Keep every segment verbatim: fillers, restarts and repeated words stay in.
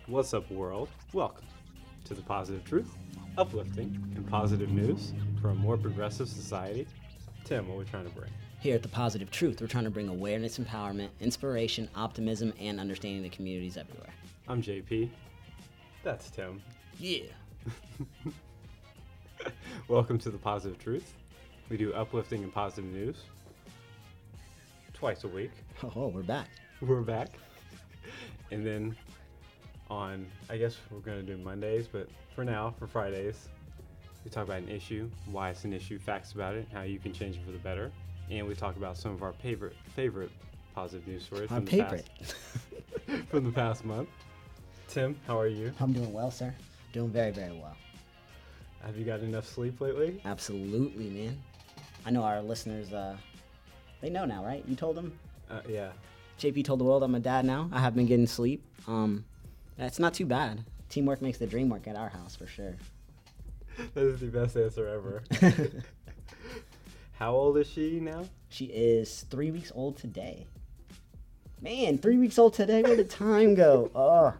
What's up, world? Welcome to the Positive Truth, uplifting and positive news for a more progressive society. Tim, what are we trying to bring? Here at The Positive Truth, we're trying to bring awareness, empowerment, inspiration, optimism, and understanding to communities everywhere. I'm J P. That's Tim. Yeah. Welcome to the Positive Truth. We do uplifting and positive news twice a week. Oh, we're back. We're back. And then on, I guess we're going to do Mondays, but for now, for Fridays, we talk about an issue, why it's an issue, facts about it, how you can change it for the better. And we talk about some of our favorite favorite positive news stories Our from the, favorite. past, from the past month. Tim, how are you? I'm doing well, sir. Doing very, very well. Have you got enough sleep lately? Absolutely, man. I know our listeners, uh, they know now, right? You told them? Uh, yeah. J P told the world I'm a dad now. I have been getting sleep. Um, it's not too bad. Teamwork makes the dream work at our house, for sure. That is the best answer ever. How old is she now? She is three weeks old today. Man, three weeks old today. Where did time go? Oh,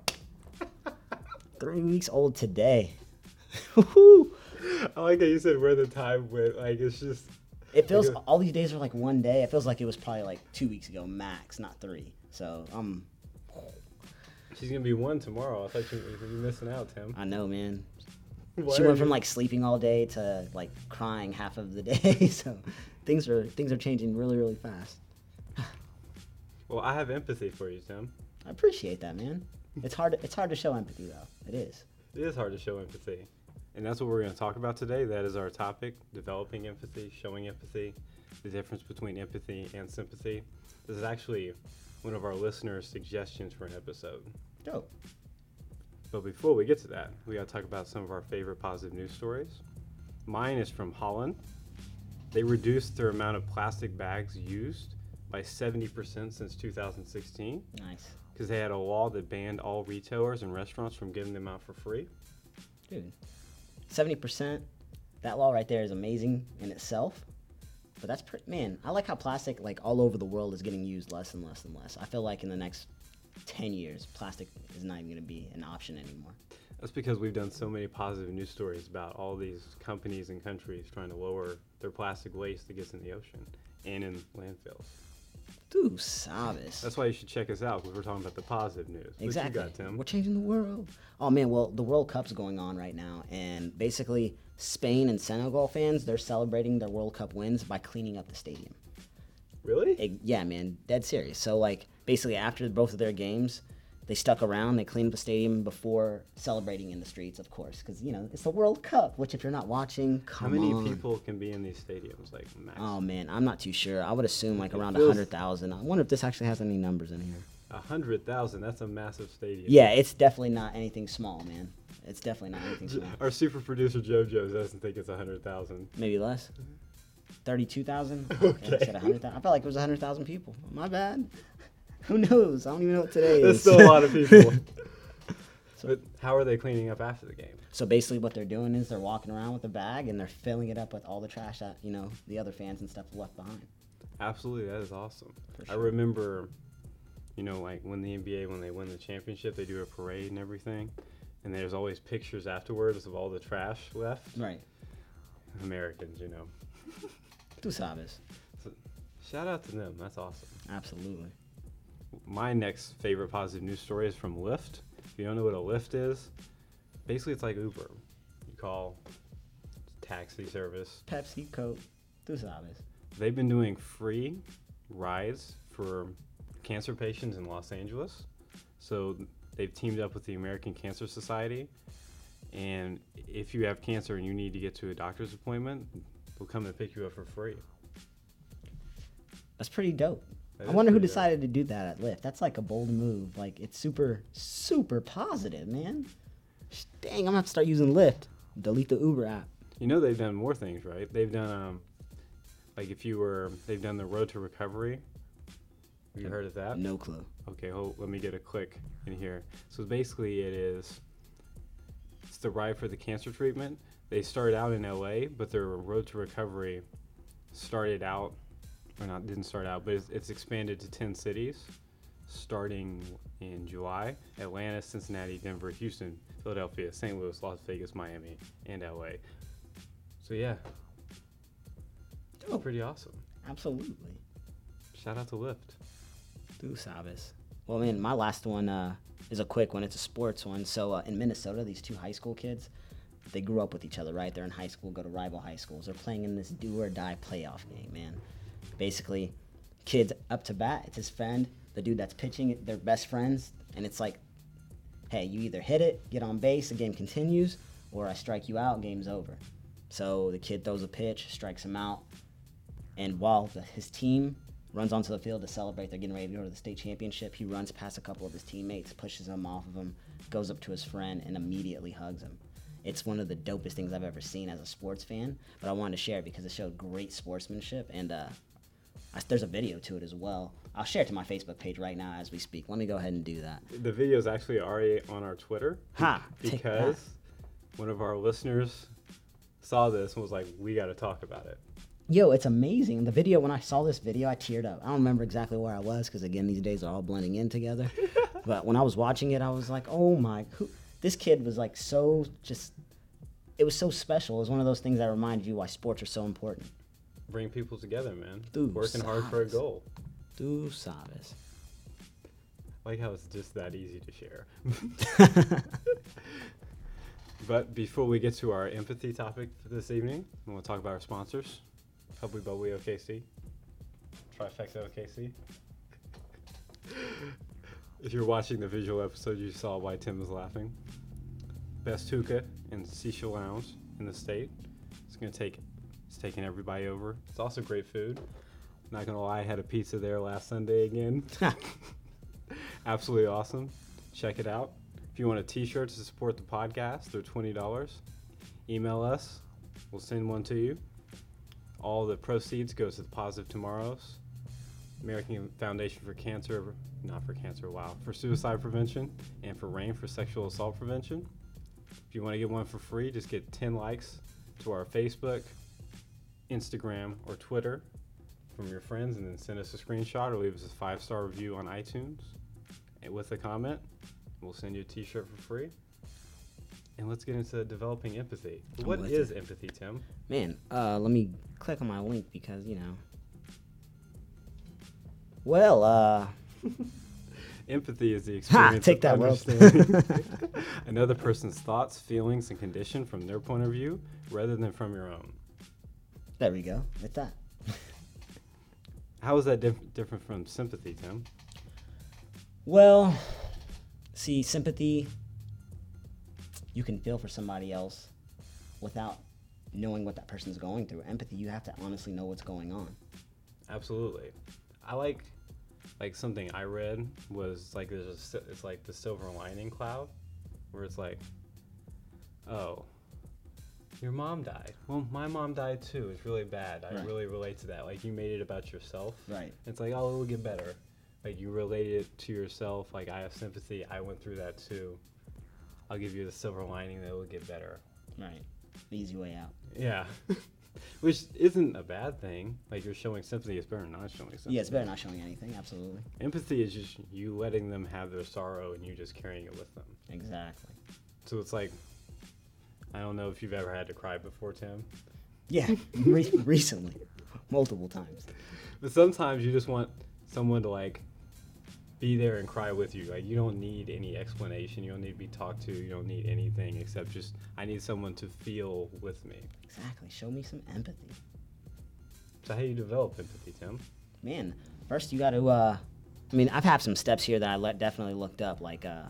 three weeks old today. Woo-hoo. I like how you said where the time went. Like, it's just... It feels, like a- all these days are like one day. It feels like it was probably like two weeks ago max, not three. So, um, She's going to be one tomorrow. I thought you were missing out, Tim. I know, man. Why She are went you- from like sleeping all day to like crying half of the day. So things are things are changing really, really fast. Well, I have empathy for you, Tim. I appreciate that, man. It's hard. It's hard to show empathy, though. It is. It is hard to show empathy. And that's what we're going to talk about today. That is our topic, developing empathy, showing empathy, the difference between empathy and sympathy. This is actually one of our listeners' suggestions for an episode. Dope. But before we get to that, we got to talk about some of our favorite positive news stories. Mine is from Holland. They reduced their amount of plastic bags used by seventy percent since two thousand sixteen Nice, because they had a law that banned all retailers and restaurants from giving them out for free. dude. Seventy percent. That law right there is amazing in itself. But that's pretty. Man, I like how plastic, like all over the world, is getting used less and less and less. I feel like in the next ten years, plastic is not even going to be an option anymore. That's because we've done so many positive news stories about all these companies and countries trying to lower their plastic waste that gets in the ocean and in landfills. Dude, sabes. That's why you should check us out because we're talking about the positive news. Exactly. What you got, Tim? We're changing the world. Oh man, well the World Cup's going on right now, and basically Spain and Senegal fans, they're celebrating their World Cup wins by cleaning up the stadium. Really? It, yeah, man, dead serious. So like basically after both of their games, they stuck around, they cleaned up the stadium before celebrating in the streets, of course, because you know it's the World Cup. Which if you're not watching, How come many on. people can be in these stadiums? Like, max? Oh man, I'm not too sure. I would assume like It around feels- a hundred thousand. I wonder if this actually has any numbers in here. A hundred thousand. That's a massive stadium. Yeah, it's definitely not anything small, man. It's definitely not anything small. Our super producer JoJo doesn't think it's a hundred thousand. Maybe less. Thirty-two thousand. Okay. I said a hundred thousand. I felt like it was a hundred thousand people. My bad. Who knows? I don't even know what today That's is. still a lot of people. So- But how are they cleaning up after the game? So basically, what they're doing is they're walking around with a bag and they're filling it up with all the trash that you know the other fans and stuff left behind. Absolutely, that is awesome. For I sure. remember, you know, like when the N B A, when they win the championship, they do a parade and everything. And there's always pictures afterwards of all the trash left. Right. Americans, you know. Tu sabes. So, shout out to them. That's awesome. Absolutely. My next favorite positive news story is from Lyft. If you don't know what a Lyft is, basically it's like Uber. You call taxi service. Pepsi, Coke. Tu sabes. They've been doing free rides for cancer patients in Los Angeles. So they've teamed up with the American Cancer Society. And if you have cancer and you need to get to a doctor's appointment, they'll come and pick you up for free. That's pretty dope. That I is wonder who pretty dope. decided to do that at Lyft. That's like a bold move. Like it's super, super positive, man. Sh- Dang, I'm gonna have to start using Lyft. Delete the Uber app. You know they've done more things, right? They've done, um, like if you were, they've done the Road to Recovery. Have you heard of that? No clue. Okay, hold, let me get a click in here. So basically it is, it's the ride for the cancer treatment. They started out in L A, but their Road to Recovery started out, or not, didn't start out, but it's, it's expanded to ten cities. starting in July. Atlanta, Cincinnati, Denver, Houston, Philadelphia, Saint Louis, Las Vegas, Miami, and L A. So yeah, Oh, pretty awesome. absolutely. Shout out to Lyft. Du sabes. Well, man, my last one uh, is a quick one. It's a sports one. So uh, in Minnesota, these two high school kids, they grew up with each other, right? They're in high school, go to rival high schools. They're playing in this do or die playoff game, man. Basically, kid's up to bat. It's his friend, the dude that's pitching. They're best friends, and it's like, hey, you either hit it, get on base, the game continues, or I strike you out, game's over. So the kid throws a pitch, strikes him out, and while the, his team runs onto the field to celebrate, they're getting ready to go to the state championship, he runs past a couple of his teammates, pushes them off of him, goes up to his friend, and immediately hugs him. It's one of the dopest things I've ever seen as a sports fan, but I wanted to share it because it showed great sportsmanship, and uh, I, there's a video to it as well. I'll share it to my Facebook page right now as we speak. Let me go ahead and do that. The video is actually already on our Twitter. Ha! Because one of our listeners saw this and was like, we got to talk about it. Yo, it's amazing. The video, when I saw this video, I teared up. I don't remember exactly where I was because, again, these days are all blending in together. But when I was watching it, I was like, oh my, who, this kid was like so just, it was so special. It was one of those things that reminded you why sports are so important. Bring people together, man. Du Working hard for a sabes. goal. Du sabes. I like how it's just that easy to share. But before we get to our empathy topic for this evening, we want to talk about our sponsors. Hubbly Bubbly O K C. Trifecta O K C. If you're watching the visual episode, you saw why Tim was laughing. Best hookah and Seashell Lounge in the state. It's gonna take, it's taking everybody over. It's also great food. Not gonna lie, I had a pizza there last Sunday again. Absolutely awesome. Check it out. If you want a t-shirt to support the podcast, they're twenty dollars. Email us. We'll send one to you. All the proceeds goes to the Positive Tomorrows, American Foundation for Cancer, not for cancer, wow, for suicide prevention, and for RAIN for sexual assault prevention. If you want to get one for free, just get ten likes to our Facebook, Instagram, or Twitter from your friends, and then send us a screenshot or leave us a five-star review on iTunes and with a comment. We'll send you a t-shirt for free. And let's get into developing empathy. I'm What with is you. empathy, Tim? Man, uh, let me click on my link because, you know. Well, uh, Empathy is the ha, experience take of that, Will. understanding another person's thoughts, feelings, and condition from their point of view rather than from your own. There we go. With that. How is that diff- different from sympathy, Tim? Well, see, sympathy, you can feel for somebody else without knowing what that person's going through. Empathy, you have to honestly know what's going on. Absolutely. I like, like something I read was like there's a, si- it's like the silver lining cloud, where it's like, oh, your mom died. Well, my mom died too. It's really bad. I Right. really relate to that. Like you made it about yourself. Right. It's like, oh, it'll get better. Like you related it to yourself. Like I have sympathy. I went through that too. I'll give you the silver lining that it will get better. Right. The easy way out. Yeah. Which isn't a bad thing. Like you're showing sympathy. It's better than not showing sympathy. Yeah, it's better not showing anything. Absolutely. Empathy is just you letting them have their sorrow and you just carrying it with them. Exactly. So it's like, I don't know if you've ever had to cry before, Tim. Yeah. Re- recently. Multiple times. But sometimes you just want someone to like be there and cry with you. Like you don't need any explanation. You don't need to be talked to. You don't need anything except just I need someone to feel with me. Exactly. Show me some empathy. So how do you develop empathy, Tim? Man, first you got to, uh, I mean, I've had some steps here that I let, definitely looked up. Like, uh,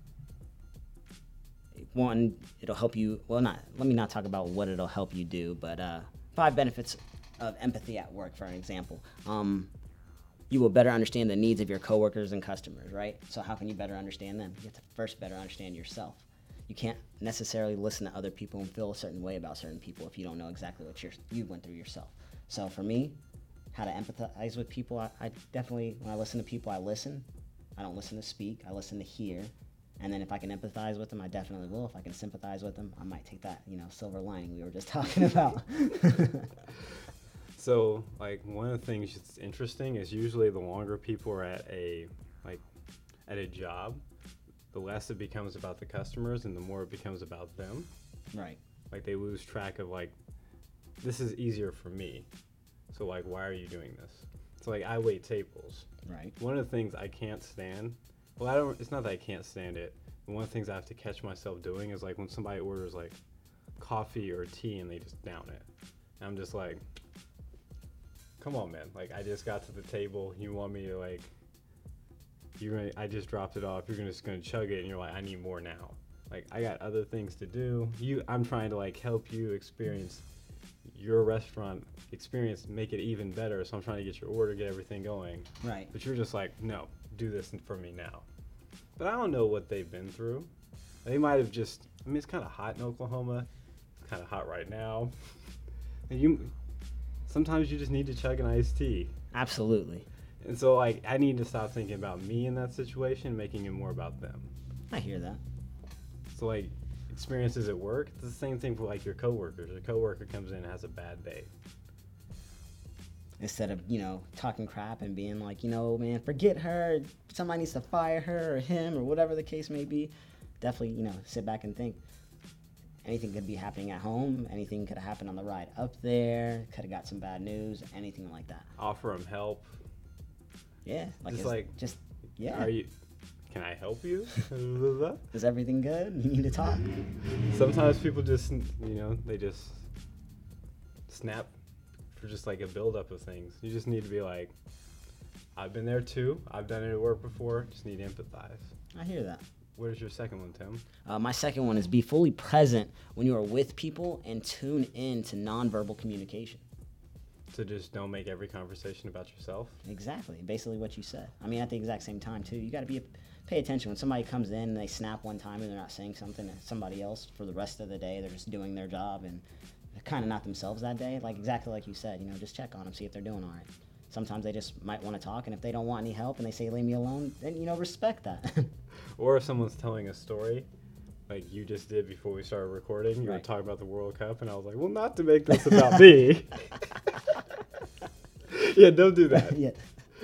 one, it'll help you, well, not, let me not talk about what it'll help you do, but uh, five benefits of empathy at work, for an example. Um, you will better understand the needs of your coworkers and customers, right? So how can you better understand them? You have to first better understand yourself. You can't necessarily listen to other people and feel a certain way about certain people if you don't know exactly what you're, you went through yourself. So for me, how to empathize with people, I, I definitely, when I listen to people, I listen. I don't listen to speak, I listen to hear. And then if I can empathize with them, I definitely will. If I can sympathize with them, I might take that, you know, silver lining we were just talking about. So like one of the things that's interesting is usually the longer people are at a like at a job, the less it becomes about the customers and the more it becomes about them. Right. Like they lose track of like, this is easier for me. So like, why are you doing this? So like, I wait tables. Right. One of the things I can't stand, well, I don't, it's not that I can't stand it. But one of the things I have to catch myself doing is like when somebody orders like coffee or tea and they just down it. And I'm just like, come on, man. Like, I just got to the table. You want me to like, you're gonna, I just dropped it off. You're gonna, just gonna chug it and you're like, I need more now. Like, I got other things to do. You, I'm trying to like help you experience your restaurant experience, make it even better. So I'm trying to get your order, get everything going. Right. But you're just like, no, do this for me now. But I don't know what they've been through. They might have just, I mean, it's kind of hot in Oklahoma. It's kind of hot right now. And you, sometimes you just need to chug an iced tea. Absolutely. And so, like, I need to stop thinking about me in that situation, making it more about them. I hear that. So, like, experiences at work, it's the same thing for, like, your coworkers. Your coworker comes in and has a bad day. Instead of, you know, talking crap and being like, you know, man, forget her. Somebody needs to fire her or him or whatever the case may be. Definitely, you know, sit back and think. Anything could be happening at home. Anything could have happened on the ride up there. Could have got some bad news. Anything like that. Offer them help. Yeah. Like, Just is, like, just, yeah. Are you, can I help you? Is everything good? You need to talk? Sometimes people just, you know, they just snap for just like a buildup of things. You just need to be like, I've been there too. I've done it at work before. Just need to empathize. I hear that. What is your second one, Tim? Uh, my second one is be fully present when you are with people and tune in to nonverbal communication. So just don't make every conversation about yourself? Exactly. Basically what you said. I mean, at the exact same time, too. You got to be pay attention. When somebody comes in and they snap one time and they're not saying something to somebody else for the rest of the day, they're just doing their job and they're kind of not themselves that day. Like exactly like you said, you know, just check on them, see if they're doing all right. Sometimes they just might want to talk, and if they don't want any help and they say, leave me alone, then, you know, respect that. Or if someone's telling a story, like you just did before we started recording, you Right. were talking about the World Cup, and I was like, well, not to make this about me. Yeah, don't do that. Yeah.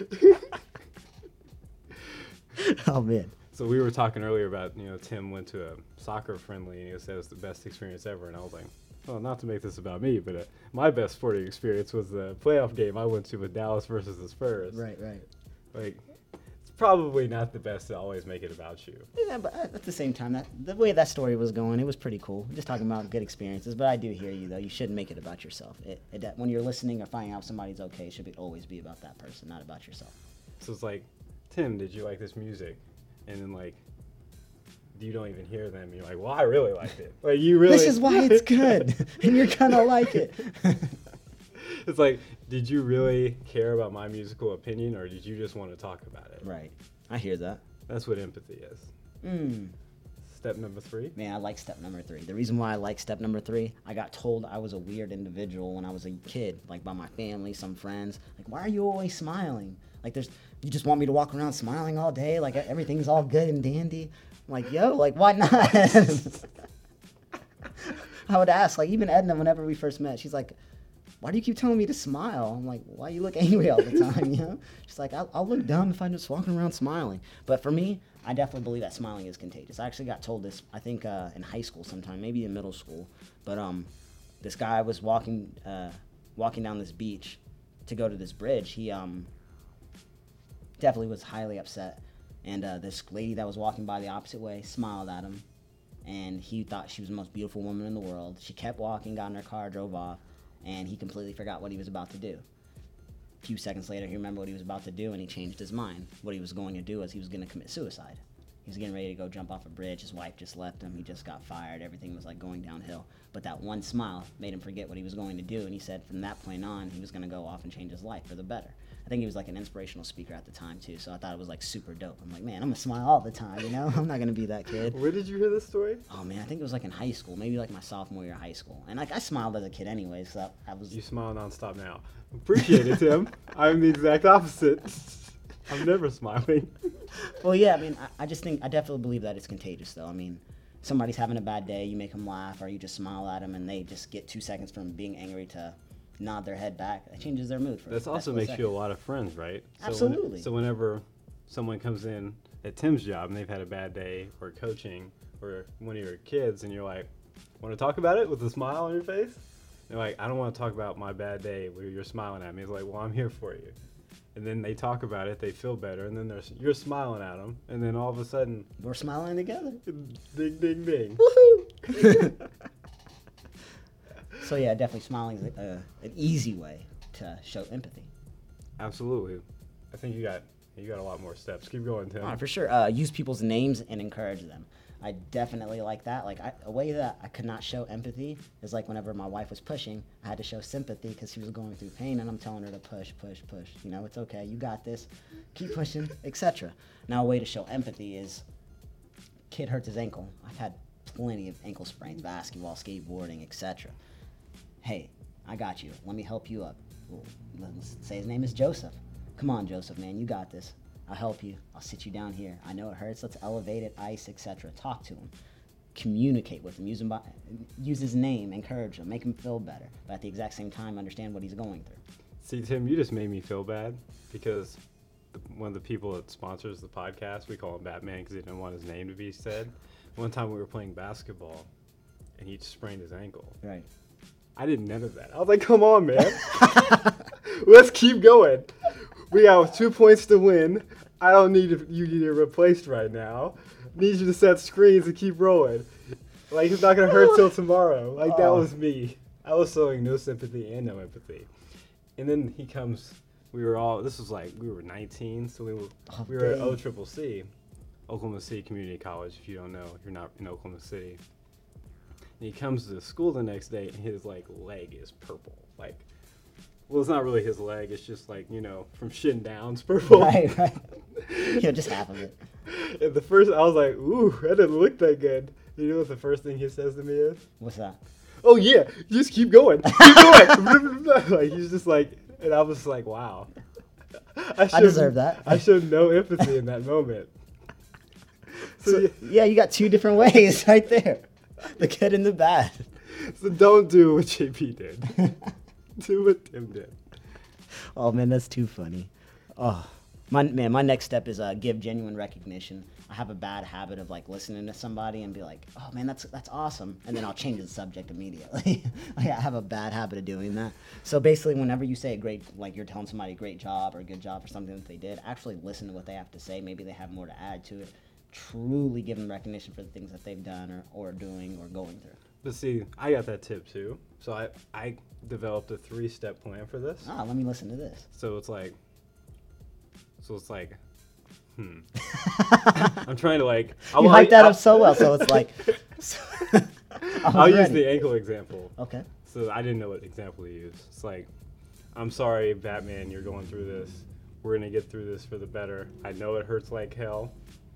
Oh, man. So we were talking earlier about, you know, Tim went to a soccer friendly, and he said it was the best experience ever, and I was like, well, not to make this about me, but uh, my best sporting experience was the playoff game I went to with Dallas versus the Spurs. Right, right. Like, it's probably not the best to always make it about you. Yeah, but at the same time, that the way that story was going, it was pretty cool. Just talking about good experiences. But I do hear you, though. You shouldn't make it about yourself. It, it, that when you're listening or finding out somebody's okay, it should be, always be about that person, not about yourself. So it's like, Tim, did you like this music? And then, like, you don't even hear them. You're like, well, I really liked it. Like, you really. This is why it's good, and you're gonna like it. It's like, did you really care about my musical opinion, or did you just want to talk about it? Right. I hear that. That's what empathy is. Mm. Step number three. Man, I like step number three. The reason why I like step number three, I got told I was a weird individual when I was a kid, like by my family, some friends. Like, why are you always smiling? Like, there's, you just want me to walk around smiling all day? Like, everything's all good and dandy? I'm like, yo, like, why not? I would ask, like, even Edna, whenever we first met, she's like, why do you keep telling me to smile? I'm like, why you look angry all the time, you know? She's like, I'll, I'll look dumb if I'm just walking around smiling. But for me, I definitely believe that smiling is contagious. I actually got told this, I think, uh, in high school sometime, maybe in middle school. But um, this guy was walking uh, walking down this beach to go to this bridge. He um, definitely was highly upset. And uh, this lady that was walking by the opposite way smiled at him. And he thought she was the most beautiful woman in the world. She kept walking, got in her car, drove off. And he completely forgot what he was about to do. A few seconds later, he remembered what he was about to do, and he changed his mind. What he was going to do is he was going to commit suicide. He was getting ready to go jump off a bridge. His wife just left him. He just got fired. Everything was like going downhill. But that one smile made him forget what he was going to do, and he said from that point on, he was going to go off and change his life for the better. I think he was like an inspirational speaker at the time, too, so I thought it was like super dope. I'm like, man, I'm going to smile all the time, you know? I'm not going to be that kid. Where did you hear this story? Oh, man, I think it was like in high school, maybe like my sophomore year of high school. And like I smiled as a kid anyway, so I was... You smile nonstop now. Appreciate it, Tim. I'm the exact opposite. I'm never smiling. Well, yeah, I mean, I, I just think, I definitely believe that it's contagious, though. I mean, somebody's having a bad day, you make them laugh, or you just smile at them, and they just get two seconds from being angry to nod their head back. That changes their mood. For This also makes you a lot of friends, right? So Absolutely. When, so whenever someone comes in at Tim's job and they've had a bad day, or coaching, or one of your kids, and you're like, want to talk about it with a smile on your face? They're like, I don't want to talk about my bad day where you're smiling at me. It's like, well, I'm here for you. And then they talk about it, they feel better, and then there's you're smiling at them, and then all of a sudden, We're smiling together. ding, ding, ding. Woohoo! So yeah, definitely smiling is uh, an easy way to show empathy. Absolutely. I think you got you got a lot more steps. Keep going, Tim. Oh, for sure. Uh, use people's names and encourage them. I definitely like that. Like I, a way that I could not show empathy is like whenever my wife was pushing, I had to show sympathy because she was going through pain, and I'm telling her to push, push, push. You know, it's okay. You got this. Keep pushing, et cetera. Now, a way to show empathy is, kid hurts his ankle. I've had plenty of ankle sprains, basketball, skateboarding, et cetera. Hey, I got you. Let me help you up. Well, let's say his name is Joseph. Come on, Joseph, man, you got this. I'll help you. I'll sit you down here. I know it hurts. Let's elevate it, ice, et cetera. Talk to him. Communicate with him. Use, him by, use his name. Encourage him. Make him feel better. But at the exact same time, understand what he's going through. See, Tim, you just made me feel bad because the, one of the people that sponsors the podcast, we call him Batman because he didn't want his name to be said. One time we were playing basketball, and he sprained his ankle. Right. I didn't know that. I was like, come on, man. Let's keep going. We got two points to win. I don't need you to get replaced right now. Need you to set screens and keep rolling. Like, it's not going to hurt till tomorrow. Like, that was me. I was showing no sympathy and no empathy. And then he comes, we were all, this was like, we were nineteen, so we were, Oh, we were at dang. O C C C, Oklahoma City Community College, if you don't know, if you're not in Oklahoma City. And he comes to school the next day, and his, like, leg is purple. Like, well, it's not really his leg. It's just, like, you know, from shin down, it's purple. Right, right. Yeah, just half of it. And the first, I was like, ooh, that didn't look that good. You know what the first thing he says to me is? What's that? Oh, yeah, just keep going. Keep going. Like, he's just like, and I was like, wow. I showed- deserve that. I showed no empathy in that moment. So, So, yeah, yeah, you got two different ways right there. The good and the bad. so don't do what J P did. Do what Tim did. Oh man, that's too funny. Oh, my man, my next step is uh, give genuine recognition. I have a bad habit of like listening to somebody and be like, oh man, that's that's awesome, and then I'll change the subject immediately. Like, I have a bad habit of doing that. So basically, whenever you say a great, like you're telling somebody a great job or a good job for something that they did, actually listen to what they have to say. Maybe they have more to add to it. Truly give them recognition for the things that they've done or, or doing or going through. But see, I got that tip too. So I, I developed a three-step plan for this. Ah, let me listen to this. So it's like, so it's like, hmm. I'm trying to like. You I'll- hyped that I'll- up so well, so it's like. I'll use the ankle example. Okay. So I didn't know what example to use. It's like, I'm sorry, Batman, you're going through this. We're gonna get through this for the better. I know it hurts like hell,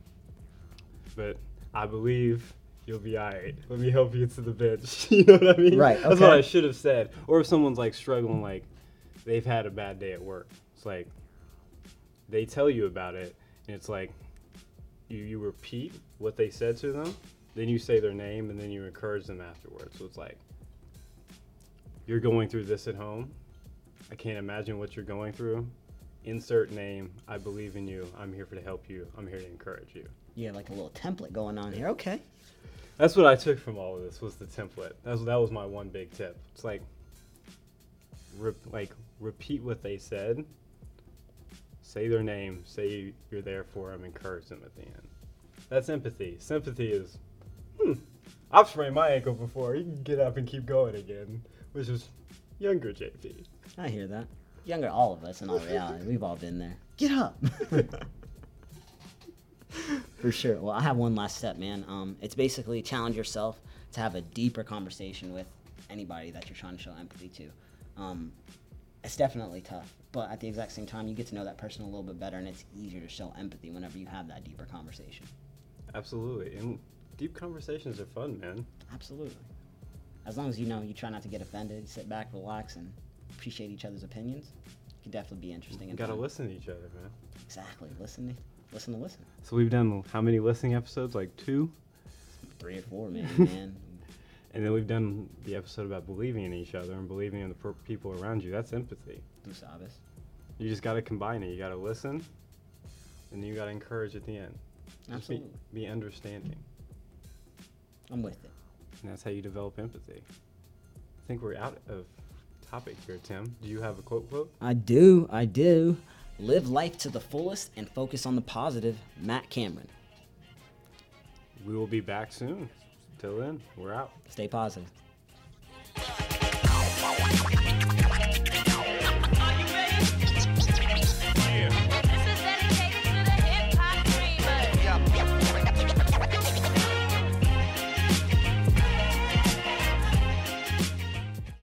but I believe you'll be alright. Let me help you to the bench. You know what I mean? Right, That's what okay. I should have said. Or if someone's like struggling, like they've had a bad day at work. It's like they tell you about it, and it's like you you repeat what they said to them, then you say their name, and then you encourage them afterwards. So it's like, you're going through this at home. I can't imagine what you're going through. Insert name. I believe in you. I'm here for to help you. I'm here to encourage you. You have like a little template going on here. Okay. That's what I took from all of this was the template. That's that was my one big tip. It's like, re- like repeat what they said. Say their name. Say you're there for them. Encourage them at the end. That's empathy. Sympathy is, hmm, I've sprained my ankle before. You can get up and keep going again, which is younger J P. I hear that. Younger, all of us in all reality. We've all been there. Get up. For sure. Well, I have one last step, man. Um, it's basically challenge yourself to have a deeper conversation with anybody that you're trying to show empathy to. Um, it's definitely tough, but at the exact same time, you get to know that person a little bit better, and it's easier to show empathy whenever you have that deeper conversation. Absolutely. And deep conversations are fun, man. Absolutely. As long as you know you try not to get offended, sit back, relax, and appreciate each other's opinions, it can definitely be interesting. You And gotta fun. listen to each other, man. Exactly. Listen to listen to listen. So we've done how many listening episodes? Like two? Three or four, maybe, man. And then we've done the episode about believing in each other and believing in the per- people around you. That's empathy. Tu sabes. You just got to combine it. You got to listen, and then you got to encourage at the end. Just Absolutely. Be, be understanding. I'm with it. And that's how you develop empathy. I think we're out of topic here, Tim. Do you have a quote quote? I do. I do. Live life to the fullest and focus on the positive. Matt Cameron. We will be back soon. Till then, we're out. Stay positive.